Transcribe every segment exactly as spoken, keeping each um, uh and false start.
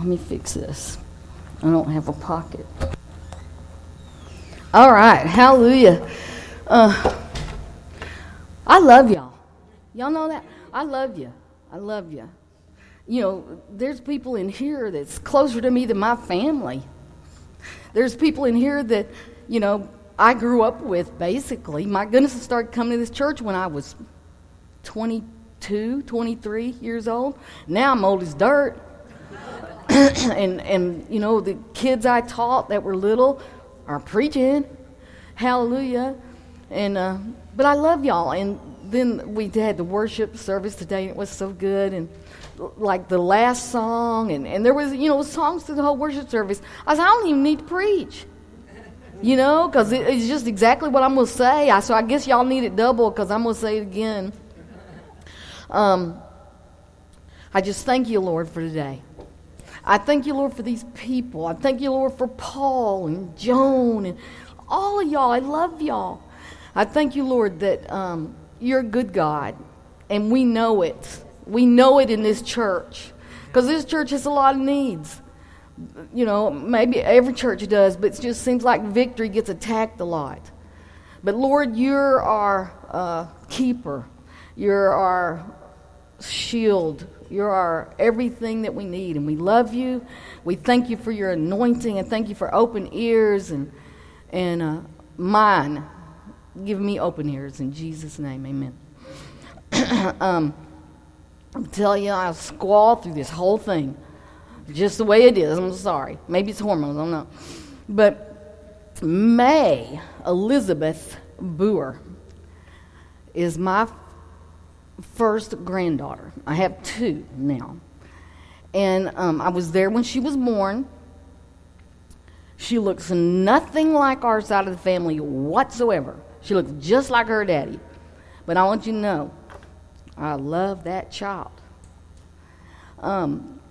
let me fix this. I don't have a pocket. All right, hallelujah. Uh, I love y'all. Y'all know that? I love you. I love you. You know, there's people in here that's closer to me than my family. There's people in here that, you know, I grew up with, basically. My goodness, I started coming to this church when I was twenty-two, twenty-three years old. Now I'm old as dirt. and, and, you know, the kids I taught that were little are preaching. Hallelujah. And uh, but I love y'all. And then we had the worship service today, and it was so good. And like the last song, and, and there was, you know, songs through the whole worship service. I said, I don't even need to preach, you know, because it, it's just exactly what I'm going to say. I, so I guess y'all need it double, because I'm going to say it again. Um, I just thank you, Lord, for today. I thank you, Lord, for these people. I thank you, Lord, for Paul and Joan and all of y'all. I love y'all. I thank you, Lord, that um, you're a good God, and we know it. We know it in this church, because this church has a lot of needs. You know, maybe every church does, but it just seems like Victory gets attacked a lot. But Lord, you're our uh, keeper. You're our shield. You're our everything that we need, and we love you. We thank you for your anointing, and thank you for open ears and and uh, mine. Give me open ears in Jesus' name, amen. um. I'll tell you, I'll squall through this whole thing just the way it is. I'm sorry. Maybe it's hormones. I don't know. But May Elizabeth Boer is my first granddaughter. I have two now. And um, I was there when she was born. She looks nothing like our side of the family whatsoever. She looks just like her daddy. But I want you to know, I love that child. Um,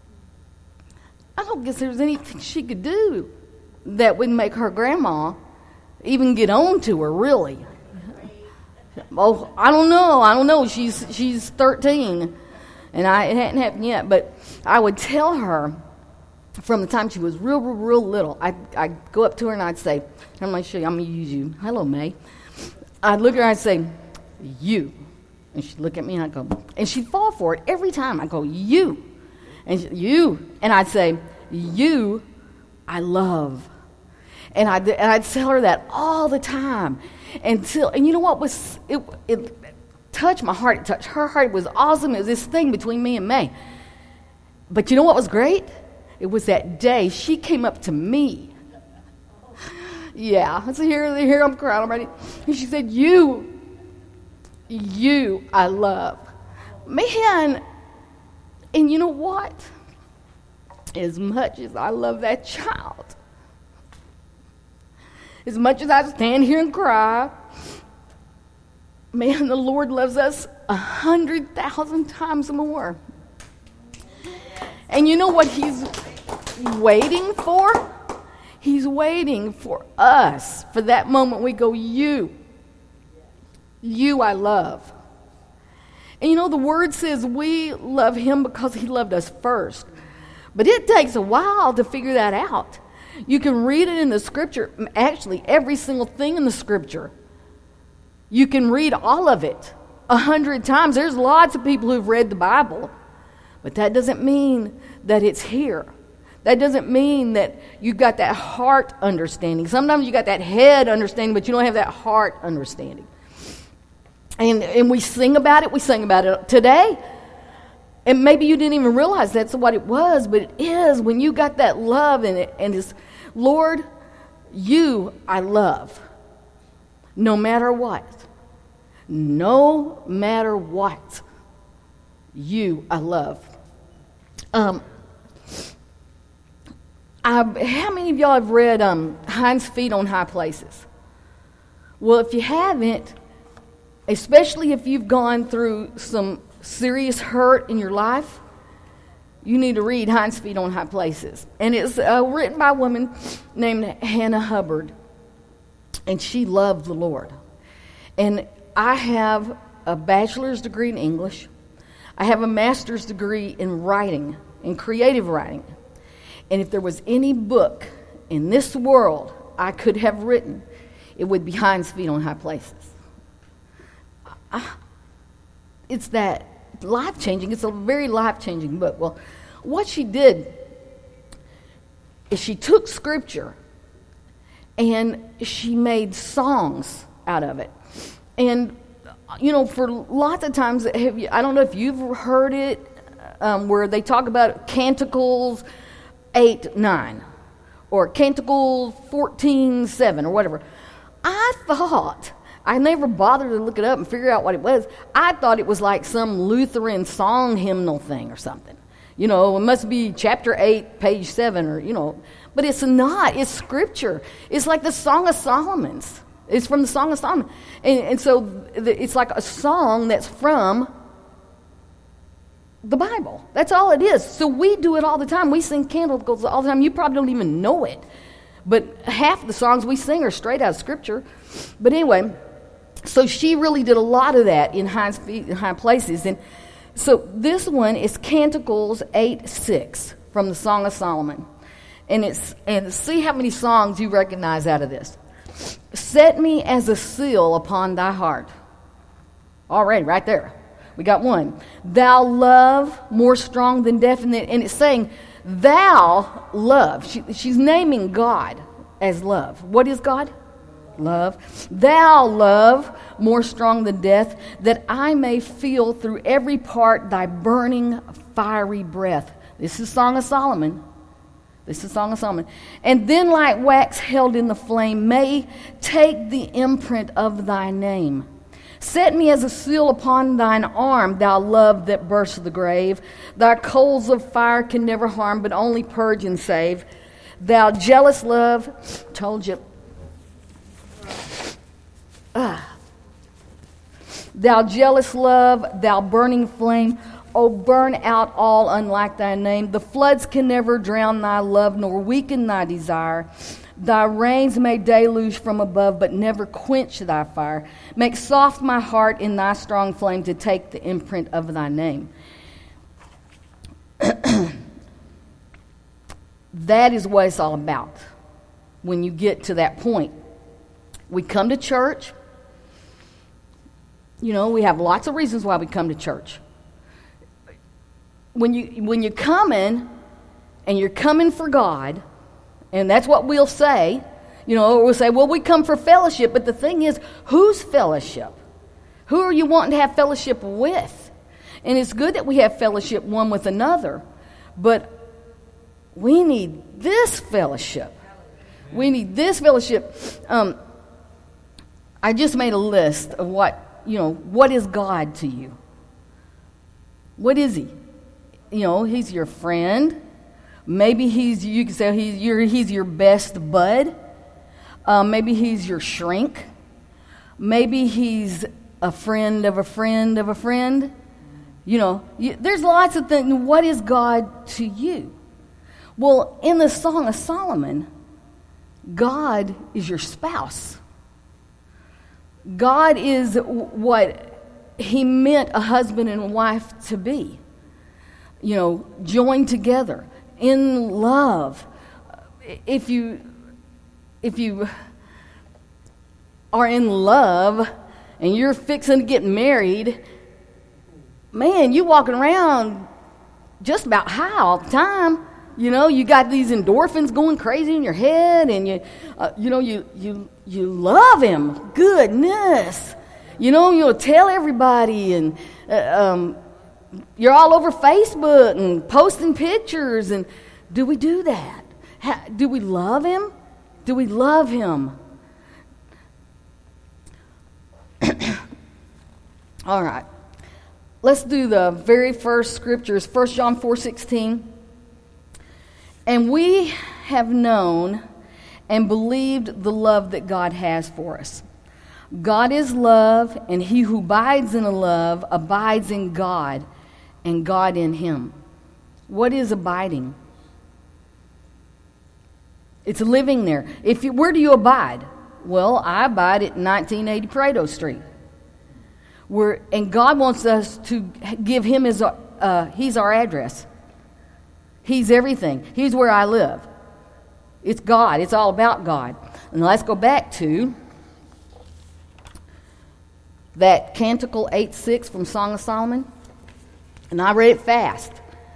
I don't guess there's anything she could do that would make her grandma even get on to her, really. Oh, I don't know. I don't know. She's she's thirteen, and I, it hadn't happened yet. But I would tell her from the time she was real, real, real little. I'd, I'd go up to her and I'd say, I'm going to show you. I'm going to use you. Hello, May. I'd look at her and I'd say, you. And she'd look at me and I'd go, and she'd fall for it every time. I'd go, you. And she, you. And I'd say, you, I love. And I'd, and I'd tell her that all the time. Until, and you know what was, it, it touched my heart. It touched her heart. It was awesome. It was this thing between me and May. But you know what was great? It was that day she came up to me. Yeah. So here, here I'm crying already. And she said, you. You I love. Man, and you know what? As much as I love that child, as much as I stand here and cry, man, the Lord loves us a hundred thousand times more. And you know what he's waiting for? He's waiting for us, for that moment we go, you. You I love. And you know, the word says we love him because he loved us first. But it takes a while to figure that out. You can read it in the scripture, actually every single thing in the scripture. You can read all of it a hundred times. There's lots of people who've read the Bible. But that doesn't mean that it's here. That doesn't mean that you got that heart understanding. Sometimes you got that head understanding, but you don't have that heart understanding. And and we sing about it. We sing about it today. And maybe you didn't even realize that's what it was, but it is when you got that love in it. And it's, Lord, you I love. No matter what. No matter what. You I love. Um, I, how many of y'all have read um, Hind's Feet on High Places? Well, if you haven't, especially if you've gone through some serious hurt in your life, you need to read Hind's Feet on High Places. And it's uh, written by a woman named Hannah Hubbard. And she loved the Lord. And I have a bachelor's degree in English. I have a master's degree in writing, in creative writing. And if there was any book in this world I could have written, it would be Hinds' Feet on High Places. I, it's that life-changing. It's a very life-changing book. Well, what she did is she took Scripture and she made songs out of it. And, you know, for lots of times, have you, I don't know if you've heard it, um, where they talk about Canticles eight nine or Canticles fourteen seven or whatever. I thought, I never bothered to look it up and figure out what it was. I thought it was like some Lutheran song hymnal thing or something. You know, it must be chapter eight, page seven, or, you know. But it's not. It's Scripture. It's like the Song of Solomon's. It's from the Song of Solomon. And, and so it's like a song that's from the Bible. That's all it is. So we do it all the time. We sing canticles all the time. You probably don't even know it. But half the songs we sing are straight out of Scripture. But anyway, so she really did a lot of that in Hinds' Feet in High Places. And so this one is Canticles eight six from the Song of Solomon. And it's and see how many songs you recognize out of this. Set me as a seal upon thy heart. Already, right there. We got one. Thou love more strong than death. And it's saying, thou love. She, she's naming God as love. What is God? Love. Thou love more strong than death, that I may feel through every part thy burning fiery breath. This is Song of Solomon. This is Song of Solomon. And then like wax held in the flame, may take the imprint of thy name. Set me as a seal upon thine arm, thou love that bursts the grave. Thy coals of fire can never harm, but only purge and save. Thou jealous love, told you. Ah. Thou jealous love, thou burning flame, oh, burn out all unlike thy name. The floods can never drown thy love, nor weaken thy desire. Thy rains may deluge from above, but never quench thy fire. Make soft my heart in thy strong flame to take the imprint of thy name. That is what it's all about when you get to that point. We come to church. You know, we have lots of reasons why we come to church. When you when you're coming, and you're coming for God, and that's what we'll say, you know, we'll say, well, we come for fellowship, but the thing is, whose fellowship? Who are you wanting to have fellowship with? And it's good that we have fellowship one with another, but we need this fellowship. We need this fellowship. Um, I just made a list of what, you know, what is God to you? What is He? You know, He's your friend. Maybe he's, you can say he's your, he's your best bud. Uh, maybe he's your shrink. Maybe he's a friend of a friend of a friend. You know, you, there's lots of things. What is God to you? Well, in the Song of Solomon, God is your spouse. God is what He meant a husband and wife to be. You know, joined together in love. If you if you are in love and you're fixing to get married, man, you walking around just about high all the time. You know, you got these endorphins going crazy in your head, and you uh, you know you you you love him. Goodness, you know you'll tell everybody, and uh, um. You're all over Facebook and posting pictures. And do we do that? How, do we love Him? Do we love Him? All right. Let's do the very first scriptures. First John four sixteen. And we have known and believed the love that God has for us. God is love, and he who abides in love abides in God, and God in him. What is abiding? It's living there. If you, where do you abide? Well, I abide at nineteen eighty Pareto Street. Where, and God wants us to give him his, uh, he's our address. He's everything. He's where I live. It's God. It's all about God. And let's go back to that Canticle eight six from Song of Solomon. And I read it fast.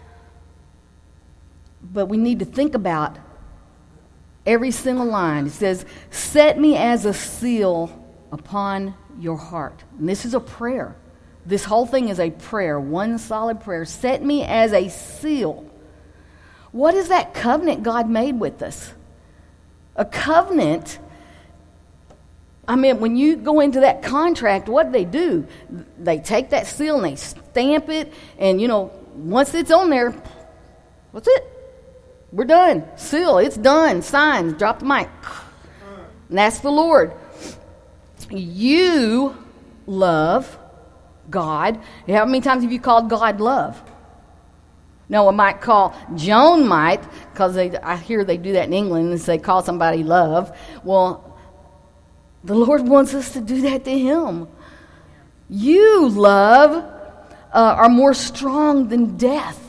But we need to think about every single line. It says, set me as a seal upon your heart. And this is a prayer. This whole thing is a prayer, one solid prayer. Set me as a seal. What is that covenant God made with us? A covenant, I mean, when you go into that contract, what do they do? They take that seal and they stamp it, and, you know, once it's on there, what's it? We're done. Seal, it's done. Signed. Drop the mic. And that's the Lord. You love God. How many times have you called God love? No, I might call, Joan might, because I hear they do that in England, and they call somebody love. Well, the Lord wants us to do that to Him. You, love, uh, are more strong than death.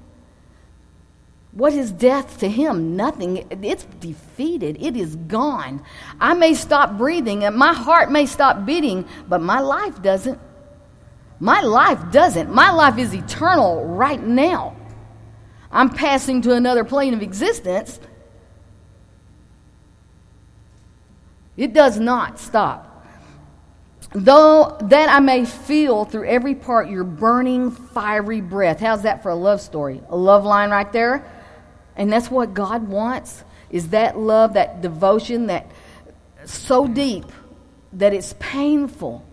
What is death to Him? Nothing. It's defeated. It is gone. I may stop breathing, and my heart may stop beating, but my life doesn't. My life doesn't. My life is eternal right now. I'm passing to another plane of existence. It does not stop. Though that I may feel through every part your burning, fiery breath. How's that for a love story? A love line right there? And that's what God wants, is that love, that devotion, that so deep that it's painful.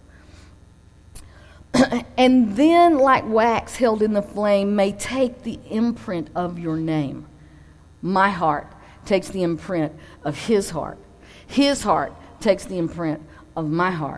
And then, like wax held in the flame, may take the imprint of your name. My heart takes the imprint of His heart. His heart takes the imprint of my heart.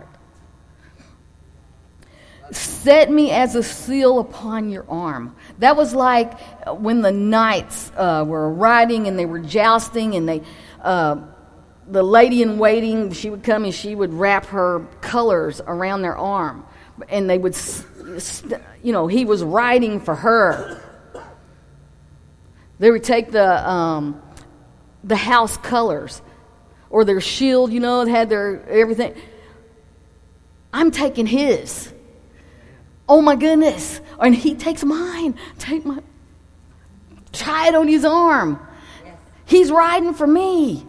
Set me as a seal upon your arm. That was like when the knights uh, were riding and they were jousting, and they, uh, the lady in waiting, she would come and she would wrap her colors around their arm. And they would, you know, he was riding for her. They would take the um, the house colors, or their shield, you know, it had their everything. I'm taking his. Oh my goodness! And he takes mine. Take my, try it on his arm. He's riding for me.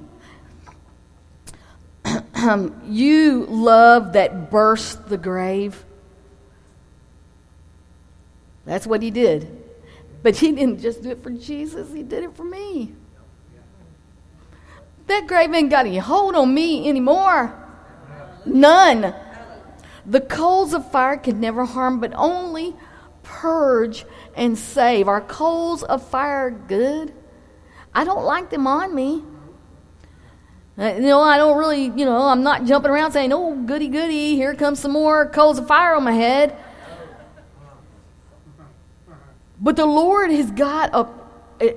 You love that burst the grave. That's what He did. But He didn't just do it for Jesus. He did it for me. That grave ain't got any hold on me anymore. None. The coals of fire can never harm, but only purge and save. Are coals of fire good? I don't like them on me. You know, I don't really, you know, I'm not jumping around saying, oh, goody, goody, here comes some more coals of fire on my head. But the Lord has got a, a,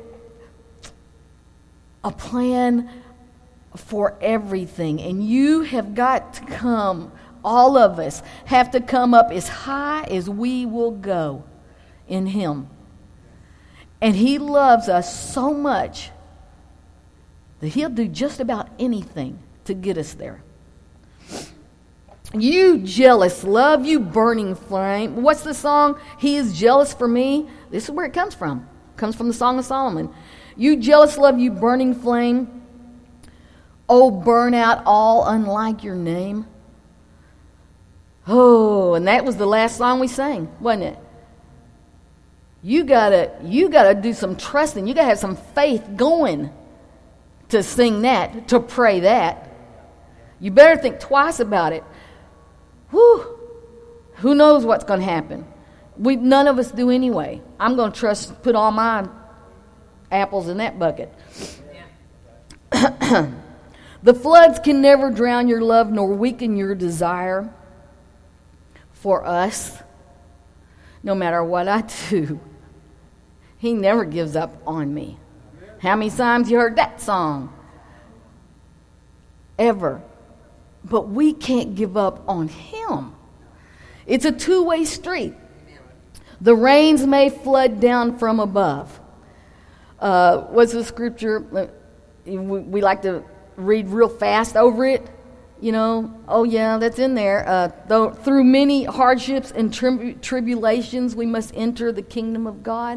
a plan for everything. And you have got to come, all of us have to come up as high as we will go in Him. And He loves us so much that He'll do just about anything to get us there. You jealous love, you burning flame. What's the song? He is jealous for me. This is where it comes from. It comes from the Song of Solomon. You jealous love, you burning flame. Oh, burn out all unlike your name. Oh, and that was the last song we sang, wasn't it? You gotta, you gotta do some trusting. You gotta have some faith going to sing that, to pray that. You better think twice about it. Whew. Who knows what's going to happen? We none of us do anyway. I'm going to trust, put all my apples in that bucket. Yeah. The floods can never drown your love nor weaken your desire for us. No matter what I do, He never gives up on me. How many times you heard that song? Ever. But we can't give up on Him. It's a two-way street. The rains may flood down from above, Uh, what's the scripture? We, we like to read real fast over it. You know, oh yeah, that's in there. Uh, though through many hardships and tri- tribulations, we must enter the kingdom of God.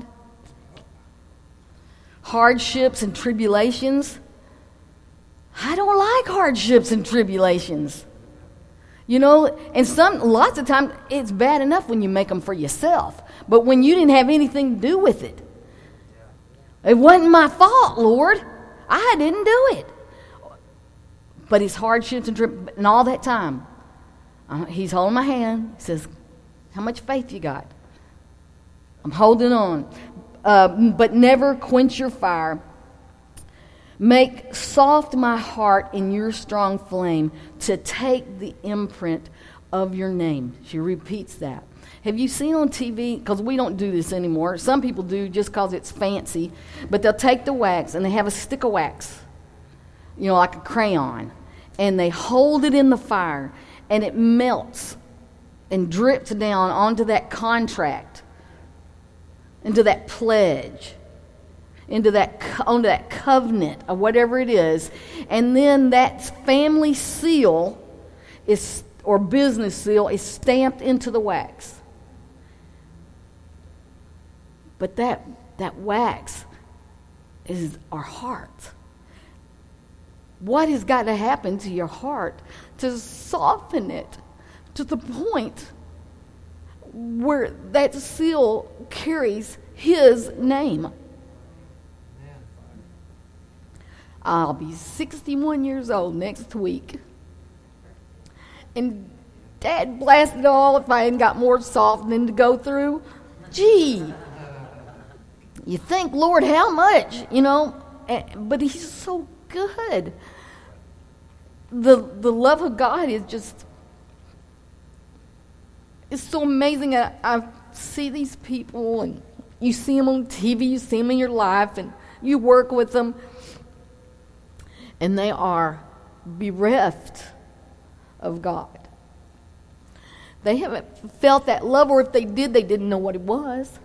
Hardships and tribulations. I don't like hardships and tribulations. You know, and some lots of times it's bad enough when you make them for yourself, but when you didn't have anything to do with it, it wasn't my fault, Lord. I didn't do it. But it's hardships and trip, and all that time, uh, he's holding my hand. He says, "How much faith you got?" I'm holding on, uh, but never quench your fire. Make soft my heart in your strong flame to take the imprint of your name. She repeats that. Have you seen on T V, because we don't do this anymore, some people do just because it's fancy, but they'll take the wax and they have a stick of wax, you know, like a crayon, and they hold it in the fire and it melts and drips down onto that contract, into that pledge, into that onto that covenant or whatever it is, and then that family seal is or business seal is stamped into the wax. But that that wax is our heart. What has got to happen to your heart to soften it to the point where that seal carries his name? I'll be sixty-one years old next week. And Dad blasted it all if I hadn't got more softening to go through. Gee, you think, Lord, how much? You know, but he's so good. The the love of God is just, it's so amazing. I, I see these people, and you see them on T V, you see them in your life, and you work with them, and they are bereft of God. They haven't felt that love, or if they did, they didn't know what it was.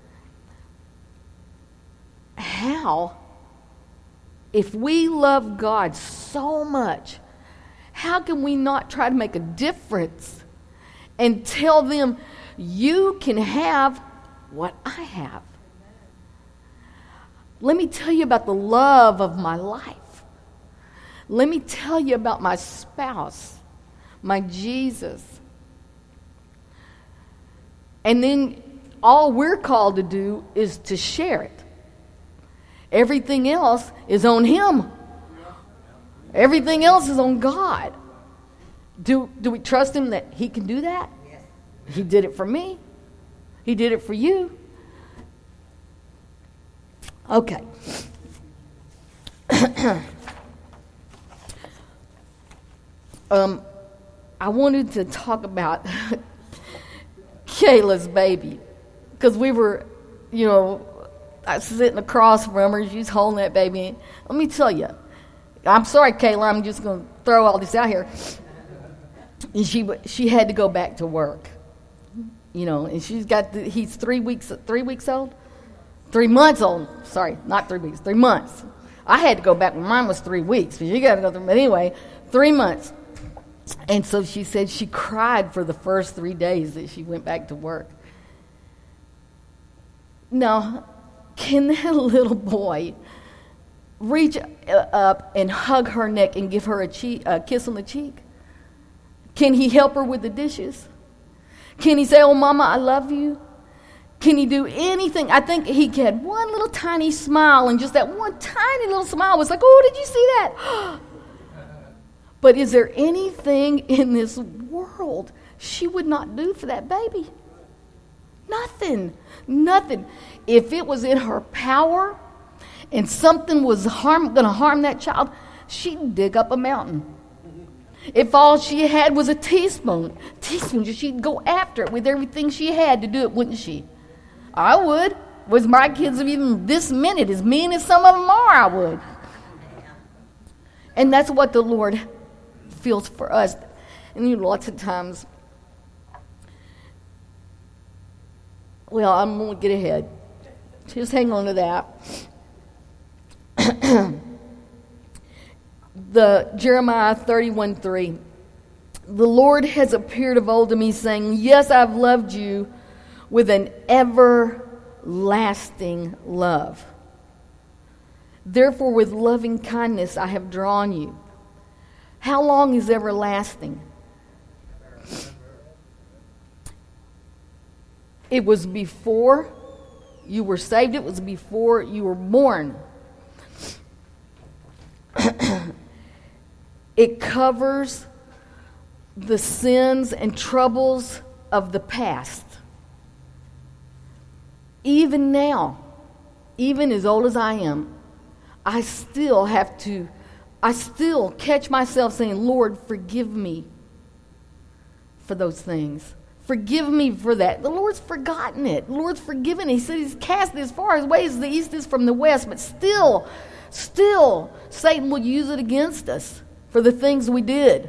How, if we love God so much, how can we not try to make a difference and tell them, you can have what I have? Let me tell you about the love of my life. Let me tell you about my spouse, my Jesus. And then all we're called to do is to share it. Everything else is on him. Everything else is on God. Do, do we trust him that he can do that? Yes. He did it for me. He did it for you. Okay. um, I wanted to talk about Kayla's baby, because we were, you know, I was sitting across from her. She's holding that baby. Let me tell you, I'm sorry, Kayla. I'm just going to throw all this out here. And she she had to go back to work, you know. And she's got the, he's three weeks three weeks old, three months old. Sorry, not three weeks, three months. I had to go back when mine was three weeks. But you got to go through. But anyway, three months. And so she said she cried for the first three days that she went back to work. Now, can that little boy reach up and hug her neck and give her a, cheek, a kiss on the cheek? Can he help her with the dishes? Can he say, "Oh, Mama, I love you"? Can he do anything? I think he had one little tiny smile, and just that one tiny little smile was like, "Oh, did you see that?" But is there anything in this world she would not do for that baby? Nothing. Nothing. If it was in her power and something was harm, going to harm that child, she'd dig up a mountain. If all she had was a teaspoon, teaspoon, she'd go after it with everything she had to do it, wouldn't she? I would. Was my kids even this minute, as mean as some of them are, I would. And that's what the Lord feels for us. And you know, lots of times, well, I'm going to get ahead. Just hang on to that. The Jeremiah thirty-one three. The Lord has appeared of old to me, saying, yes, I've loved you with an everlasting love. Therefore, with loving kindness I have drawn you. How long is everlasting? It was before you were saved. It was before you were born. It covers the sins and troubles of the past. Even now, even as old as I am, I still have to, I still catch myself saying, Lord, forgive me for those things. Forgive me for that. The Lord's forgotten it. The Lord's forgiven it. He said he's cast it as far away as the east is from the west, but still, still, Satan will use it against us for the things we did.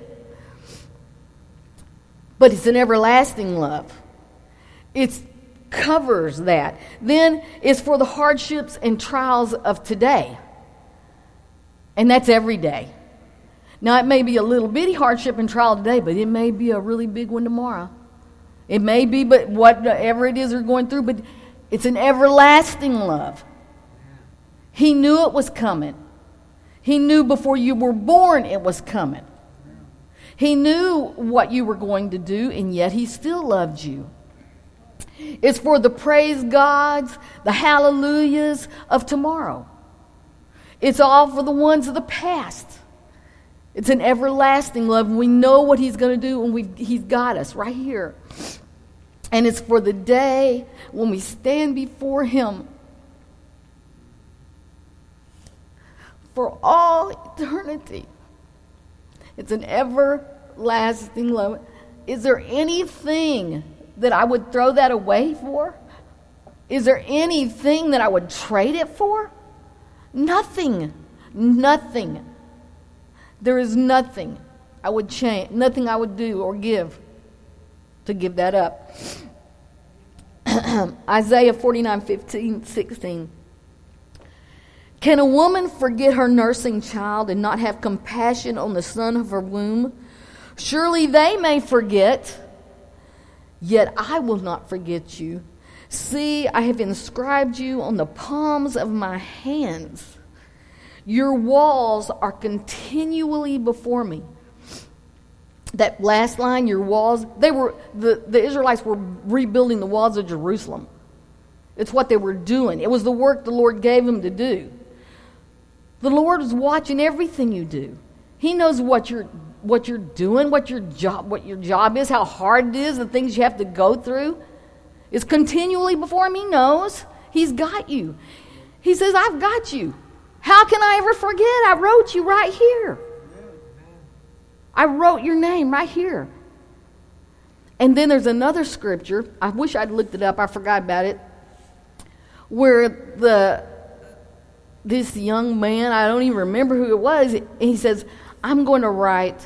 But it's an everlasting love. It covers that. Then it's for the hardships and trials of today. And that's every day. Now, it may be a little bitty hardship and trial today, but it may be a really big one tomorrow. It may be, but whatever it is they're going through, but it's an everlasting love. He knew it was coming. He knew before you were born it was coming. He knew what you were going to do, and yet he still loved you. It's for the praise gods, the hallelujahs of tomorrow. It's all for the ones of the past. It's an everlasting love. We know what he's going to do, and we've, he's got us right here. And it's for the day when we stand before him for all eternity. It's an everlasting love. Is there anything that I would throw that away for? Is there anything that I would trade it for? Nothing. Nothing. There is nothing I would change, nothing I would do or give to give that up. Isaiah forty-nine fifteen, sixteen. Can a woman forget her nursing child and not have compassion on the son of her womb? Surely they may forget, yet I will not forget you. See, I have inscribed you on the palms of my hands. Your walls are continually before me. That last line, your walls, they were the, the Israelites were rebuilding the walls of Jerusalem. It's what they were doing. It was the work the Lord gave them to do. The Lord is watching everything you do. He knows what you're what you're doing, what your job what your job is, how hard it is, the things you have to go through. It's continually before him. He knows. He's got you. He says, I've got you. How can I ever forget? I wrote you right here. I wrote your name right here. And then there's another scripture. I wish I'd looked it up. I forgot about it. Where the this young man, I don't even remember who it was, he says, I'm going to write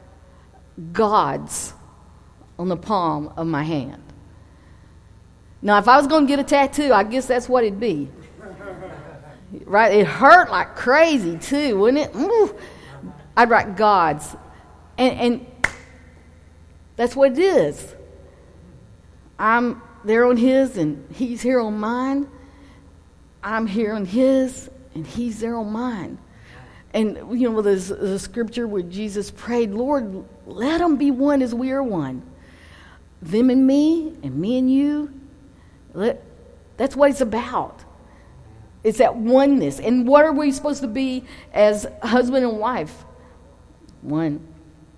God's on the palm of my hand. Now, if I was going to get a tattoo, I guess that's what it'd be. Right? It hurt like crazy, too, wouldn't it? Ooh. I'd write God's. And, and that's what it is. I'm there on his, and he's here on mine. I'm here on his, and he's there on mine. And, you know, there's a scripture where Jesus prayed, Lord, let them be one as we are one. Them and me, and me and you. Let, that's what it's about. It's that oneness. And what are we supposed to be as husband and wife? One.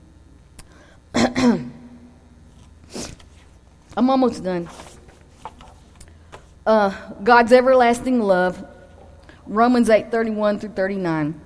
I'm almost done. Uh, God's everlasting love. Romans eight thirty-one through thirty-nine.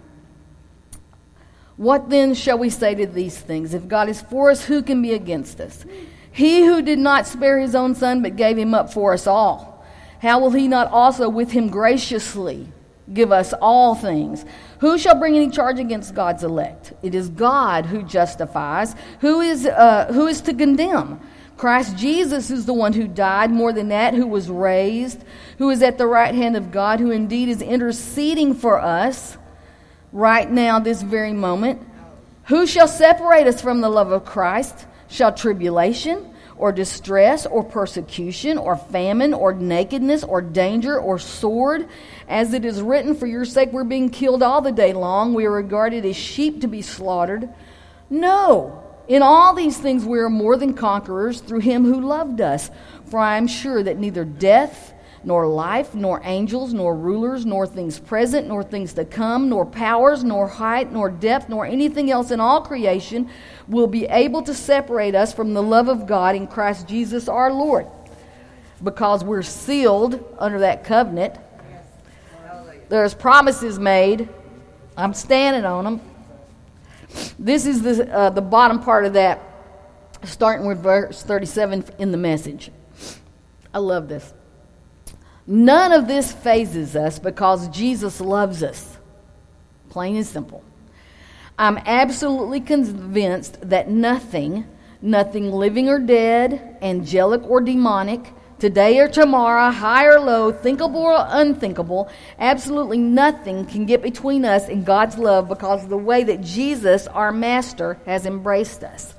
What then shall we say to these things? If God is for us, who can be against us? He who did not spare his own son, but gave him up for us all, how will he not also with him graciously give us all things? Who shall bring any charge against God's elect? It is God who justifies. Who is uh, who is to condemn? Christ Jesus is the one who died, more than that, who was raised, who is at the right hand of God, who indeed is interceding for us right now, this very moment. Who shall separate us from the love of Christ? Shall tribulation, or distress, or persecution, or famine, or nakedness, or danger, or sword? As it is written, for your sake we're being killed all the day long. We are regarded as sheep to be slaughtered. No. In all these things we are more than conquerors through him who loved us. For I am sure that neither death, nor life, nor angels, nor rulers, nor things present, nor things to come, nor powers, nor height, nor depth, nor anything else in all creation will be able to separate us from the love of God in Christ Jesus our Lord. Because we're sealed under that covenant. There's promises made. I'm standing on them. This is the uh, the bottom part of that, starting with verse thirty-seven in the Message. I love this. None of this phases us because Jesus loves us. Plain and simple. I'm absolutely convinced that nothing, nothing living or dead, angelic or demonic, today or tomorrow, high or low, thinkable or unthinkable, absolutely nothing can get between us and God's love because of the way that Jesus, our Master, has embraced us.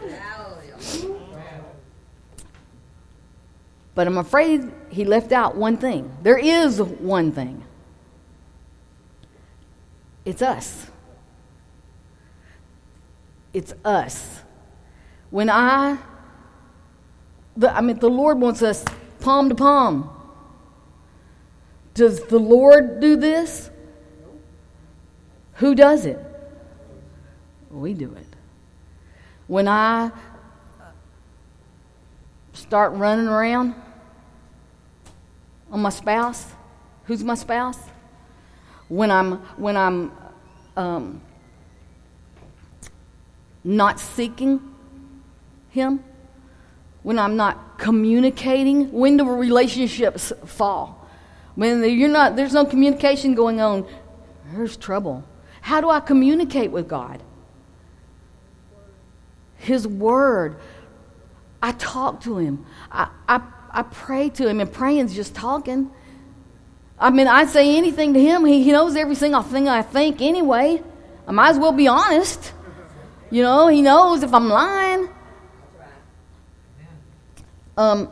But I'm afraid he left out one thing. There is one thing. It's us. It's us. When I... The, I mean, the Lord wants us palm to palm. Does the Lord do this? Who does it? We do it. When I start running around on my spouse, who's my spouse? When I'm when I'm um, not seeking him. When I'm not communicating, when do relationships fall? When you're not, there's no communication going on, there's trouble. How do I communicate with God? His Word. I talk to Him. I, I, I pray to Him, and praying's just talking. I mean, I say anything to Him. He, he knows every single thing I think anyway. I might as well be honest. You know, He knows if I'm lying. Um,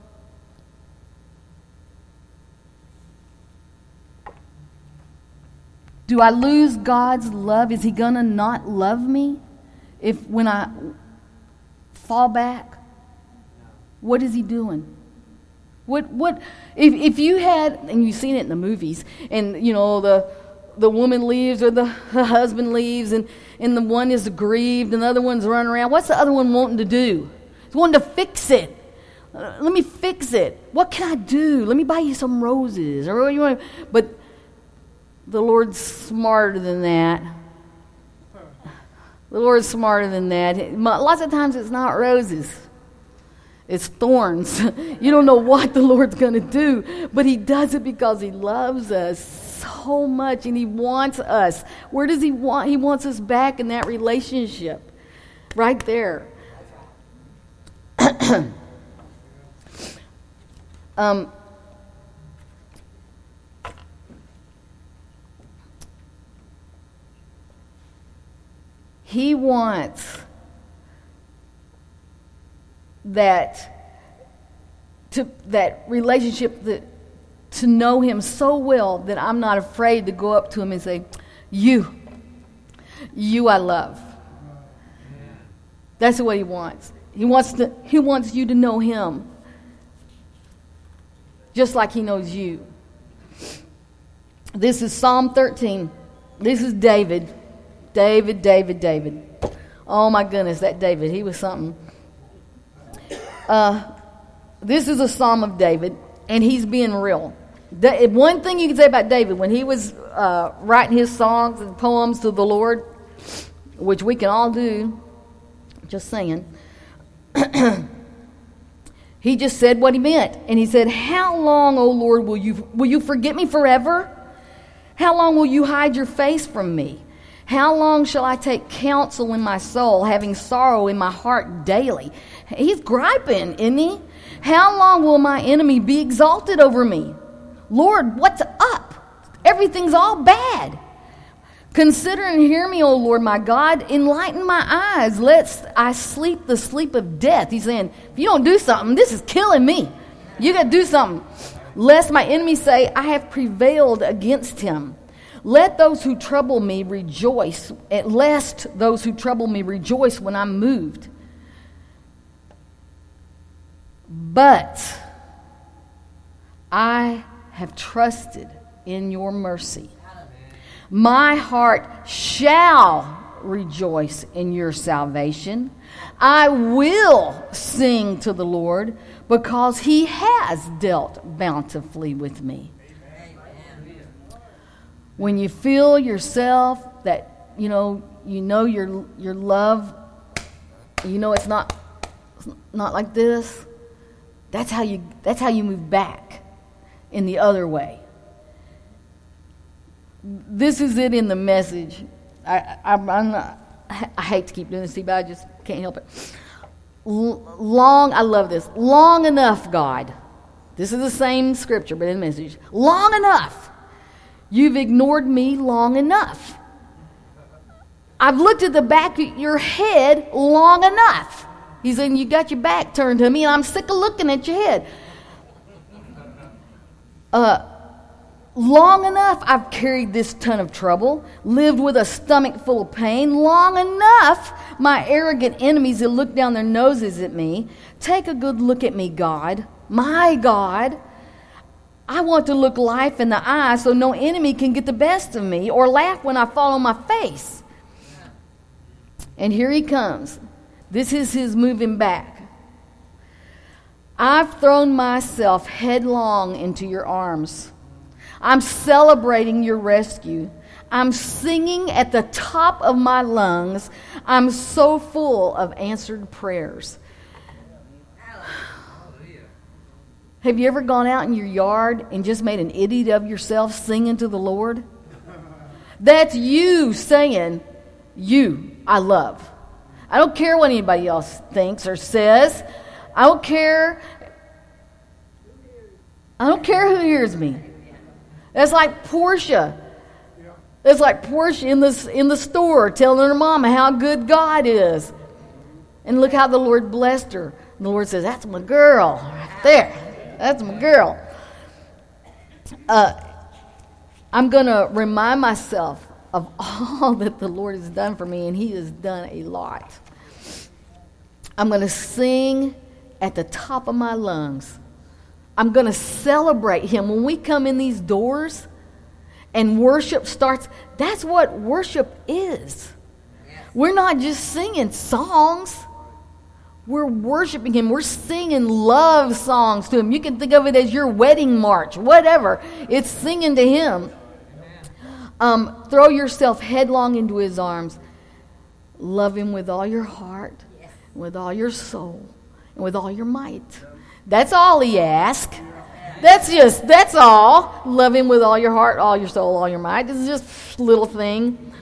do I lose God's love? Is He gonna not love me if when I fall back? What is He doing? What what if if you had, and you've seen it in the movies, and you know the the woman leaves or the, the husband leaves, and and the one is grieved and the other one's running around. What's the other one wanting to do? He's wanting to fix it. Uh, let me fix it. What can I do? Let me buy you some roses. Or what you want. But the Lord's smarter than that. The Lord's smarter than that. Lots of times it's not roses. It's thorns. You don't know what the Lord's going to do. But He does it because He loves us so much. And He wants us. Where does He want? He wants us back in that relationship. Right there. Um, he wants that to that relationship that to know Him so well that I'm not afraid to go up to Him and say, "You, you I love." That's what He wants. He wants to. He wants you to know Him. Just like He knows you. This is Psalm thirteen. This is David. David, David, David. Oh my goodness, that David, he was something. Uh, this is a Psalm of David, and he's being real. Da- one thing you can say about David, when he was uh, writing his songs and poems to the Lord, which we can all do, just saying, he just said what he meant. And he said, "How long, O Lord, will you will you forget me forever? How long will you hide your face from me? How long shall I take counsel in my soul, having sorrow in my heart daily? He's griping, isn't he? How long will my enemy be exalted over me? Lord, what's up? Everything's all bad. Consider and hear me, O Lord my God. Enlighten my eyes, lest I sleep the sleep of death. He's saying, if you don't do something, this is killing me. You got to do something. Lest my enemies say, I have prevailed against him. Let those who trouble me rejoice, lest those who trouble me rejoice when I'm moved. But I have trusted in your mercy. My heart shall rejoice in your salvation. I will sing to the Lord because he has dealt bountifully with me. When you feel yourself that, you know, you know your your love, you know it's not it's not like this, that's how you that's how you move back in the other way. This is it in the Message. I, I, I'm not, I hate to keep doing this, but I just can't help it. L- long, I love this. Long enough, God. This is the same scripture, but in the Message. Long enough. You've ignored me long enough. I've looked at the back of your head long enough. He's saying, you got your back turned to me, and I'm sick of looking at your head. Uh, long enough I've carried this ton of trouble, lived with a stomach full of pain. Long enough my arrogant enemies have looked down their noses at me. Take a good look at me, God, my God. I want to look life in the eye so no enemy can get the best of me or laugh when I fall on my face. And here he comes. This is his moving back. I've thrown myself headlong into your arms. I'm celebrating your rescue. I'm singing at the top of my lungs. I'm so full of answered prayers. Have you ever gone out in your yard and just made an idiot of yourself singing to the Lord? That's you saying, you, I love. I don't care what anybody else thinks or says. I don't care. I don't care who hears me. That's like Portia. That's like Portia in the, in the store telling her mama how good God is. And look how the Lord blessed her. And the Lord says, that's my girl right there. That's my girl. Uh, I'm going to remind myself of all that the Lord has done for me, and he has done a lot. I'm going to sing at the top of my lungs. I'm going to celebrate him. When we come in these doors and worship starts, that's what worship is. We're not just singing songs. We're worshiping him. We're singing love songs to him. You can think of it as your wedding march, whatever. It's singing to him. Um, throw yourself headlong into his arms. Love him with all your heart, with all your soul, and with all your might. That's all he asks. That's just, that's all. Love him with all your heart, all your soul, all your might. This is just a little thing.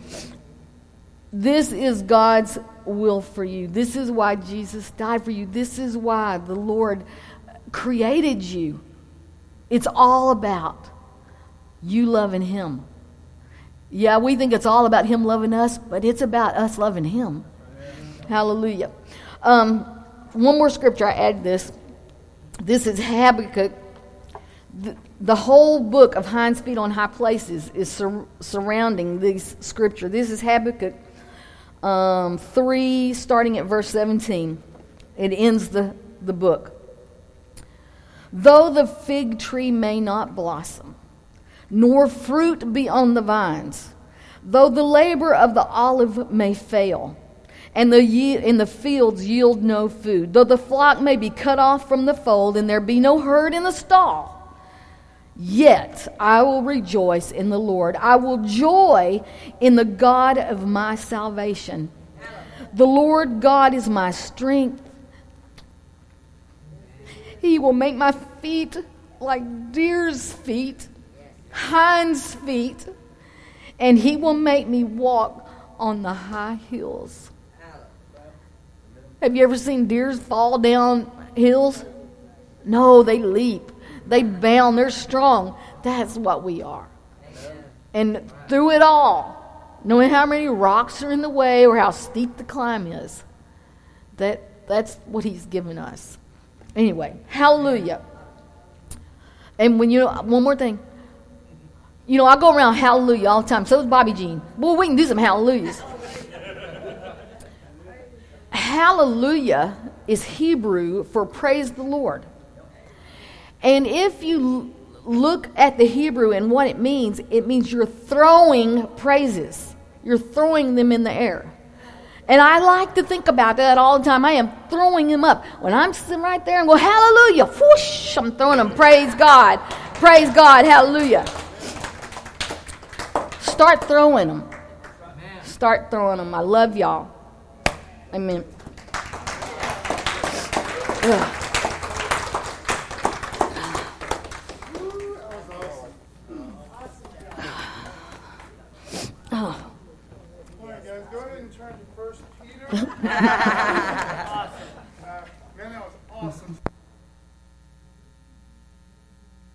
This is God's will for you. This is why Jesus died for you. This is why the Lord created you. It's all about you loving him. Yeah, we think it's all about him loving us, but it's about us loving him. Hallelujah. Um, one more scripture, I added this. This is Habakkuk. The, the whole book of Hinds Feet on High Places is sur- surrounding this scripture. This is Habakkuk um, three, starting at verse seventeen. It ends the, the book. Though the fig tree may not blossom, nor fruit be on the vines, though the labor of the olive may fail, and the ye- and the fields yield no food, though the flock may be cut off from the fold, and there be no herd in the stall, yet I will rejoice in the Lord. I will joy in the God of my salvation. The Lord God is my strength. He will make my feet like deer's feet, hinds feet, and he will make me walk on the high hills. Have you ever seen deers fall down hills? No, they leap. They bound. They're strong. That's what we are. And through it all, knowing how many rocks are in the way or how steep the climb is, that that's what he's given us. Anyway, hallelujah. And when you, one more thing. You know, I go around hallelujah all the time. So does Bobby Jean. Boy, we can do some hallelujahs. Hallelujah is Hebrew for praise the Lord. And if you look at the Hebrew and what it means, it means you're throwing praises. You're throwing them in the air. And I like to think about that all the time. I am throwing them up. When I'm sitting right there and go, hallelujah, whoosh, I'm throwing them. Praise God. Praise God. Hallelujah. Start throwing them. Start throwing them. I love y'all. Amen. Ugh. Oh. All right, guys, go ahead and turn to First Peter.